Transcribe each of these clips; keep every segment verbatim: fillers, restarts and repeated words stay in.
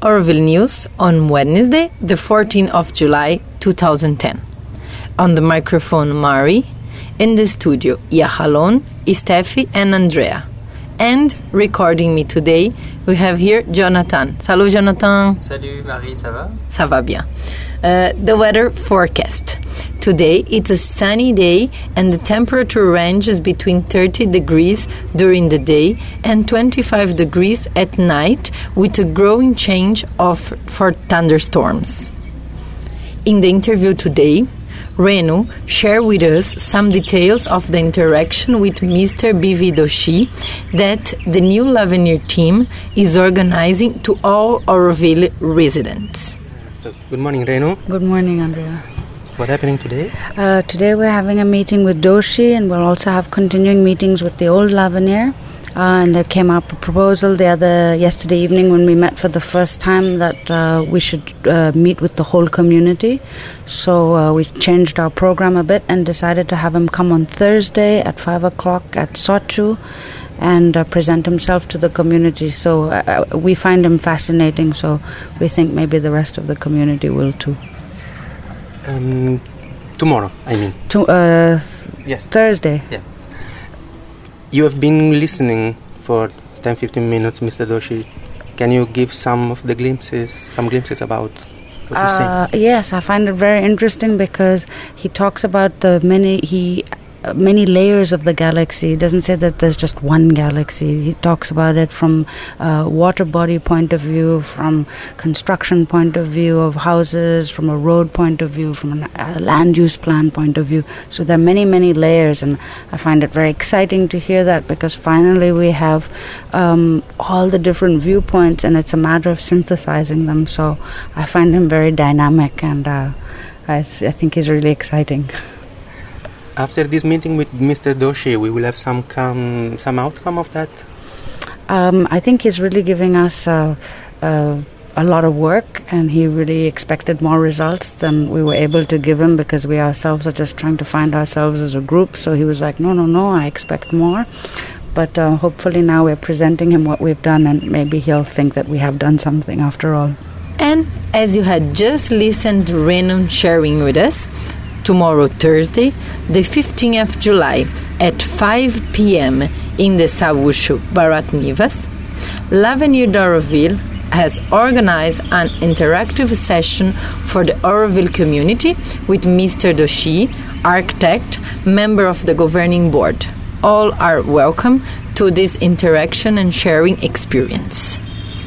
Oroville News on Wednesday, the fourteenth of July, twenty ten. On the microphone, Mari. In the studio, Yahalon, Steffi and Andrea. And recording me today, we have here Jonathan. Salut Jonathan. Salut Marie, ça va? Ça va bien. Uh, the weather forecast. Today it's a sunny day and the temperature ranges between thirty degrees during the day and twenty-five degrees at night with a growing change of for thunderstorms. In the interview today, Renu shared with us some details of the interaction with Mister B V Doshi that the new L'Avenir team is organizing to all Oroville residents. So, good morning, Renu. Good morning, Andrea. What's happening today? Uh, today we're having a meeting with Doshi, and we'll also have continuing meetings with the old L'Avenir. Uh, and there came up a proposal the other yesterday evening when we met for the first time that uh, we should uh, meet with the whole community. So uh, we changed our program a bit and decided to have him come on Thursday at five o'clock at Sochu and uh, present himself to the community. So uh, we find him fascinating, so we think maybe the rest of the community will too. Um, tomorrow, I mean. To, uh, yes. Thursday. Yeah. You have been listening for ten to fifteen minutes, Mister Doshi. Can you give some of the glimpses, some glimpses about what he's uh, saying? Yes, I find it very interesting because he talks about the many he uh, many layers of the galaxy. He doesn't say that there's just one galaxy. He talks about it from a water body point of view, from construction point of view of houses, from a road point of view, from a land use plan point of view. So there are many, many layers, and I find it very exciting to hear that because finally we have um, all the different viewpoints, and it's a matter of synthesizing them. So I find him very dynamic, and uh, I, I think he's really exciting. After this meeting with Mister Doshi, we will have some com- some outcome of that? Um, I think he's really giving us uh, uh, a lot of work, and he really expected more results than we were able to give him because we ourselves are just trying to find ourselves as a group. So he was like, no, no, no, I expect more. But uh, hopefully now we're presenting him what we've done, and maybe he'll think that we have done something after all. And as you had just listened to Renu sharing with us, tomorrow, Thursday, the fifteenth of July, at five p.m. in the Savushu Bharat Nivas, L'Avenir d'Oroville has organized an interactive session for the Oroville community with Mister Doshi, architect, member of the governing board. All are welcome to this interaction and sharing experience.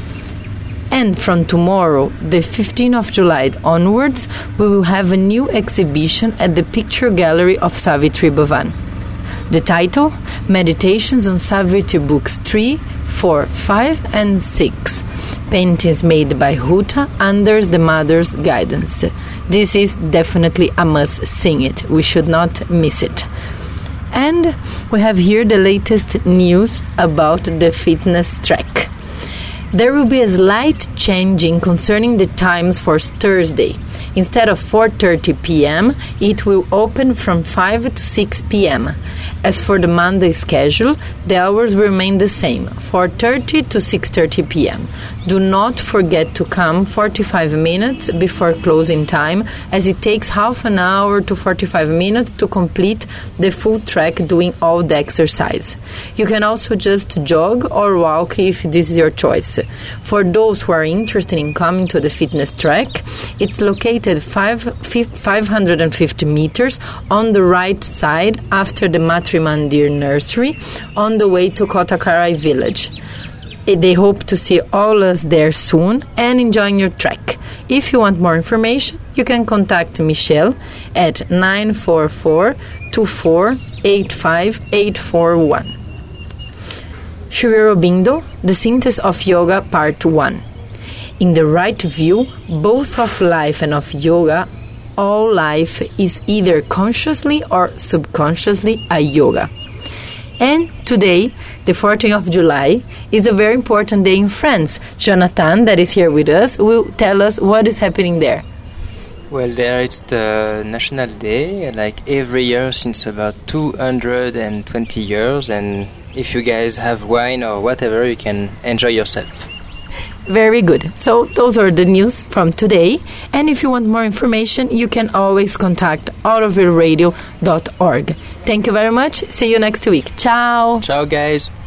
And from tomorrow, the fifteenth of July onwards, we will have a new exhibition at the Picture Gallery of Savitri Bhavan. The title, Meditations on Savitri Books three, four, five and six. Paintings made by Huta under the Mother's guidance. This is definitely a must sing it. We should not miss it. And we have here the latest news about the fitness track. There will be a slight changing concerning the times for Thursday. Instead of four thirty p.m., it will open from five to six p.m. As for the Monday schedule, the hours will remain the same, four thirty to six thirty p.m. Do not forget to come forty-five minutes before closing time, as it takes half an hour to forty-five minutes to complete the full track doing all the exercise. You can also just jog or walk if this is your choice. For those who are interested in coming to the fitness track, it's located five, five hundred fifty meters on the right side after the Matri Mandir nursery on the way to Kotakarai village. They hope to see all us there soon and enjoying your trek. If you want more information, you can contact Michelle at nine four four, two four eight five, eight four one. Sri Aurobindo, The Synthesis of Yoga, Part one. In the right view, both of life and of yoga, all life is either consciously or subconsciously a yoga. And today, the fourteenth of July, is a very important day in France. Jonathan, that is here with us, will tell us what is happening there. Well, there it's the National Day, like every year since about two hundred twenty years, and if you guys have wine or whatever, you can enjoy yourself. Very good. So those are the news from today. And if you want more information, you can always contact autoville radio dot org. Thank you very much. See you next week. Ciao. Ciao, guys.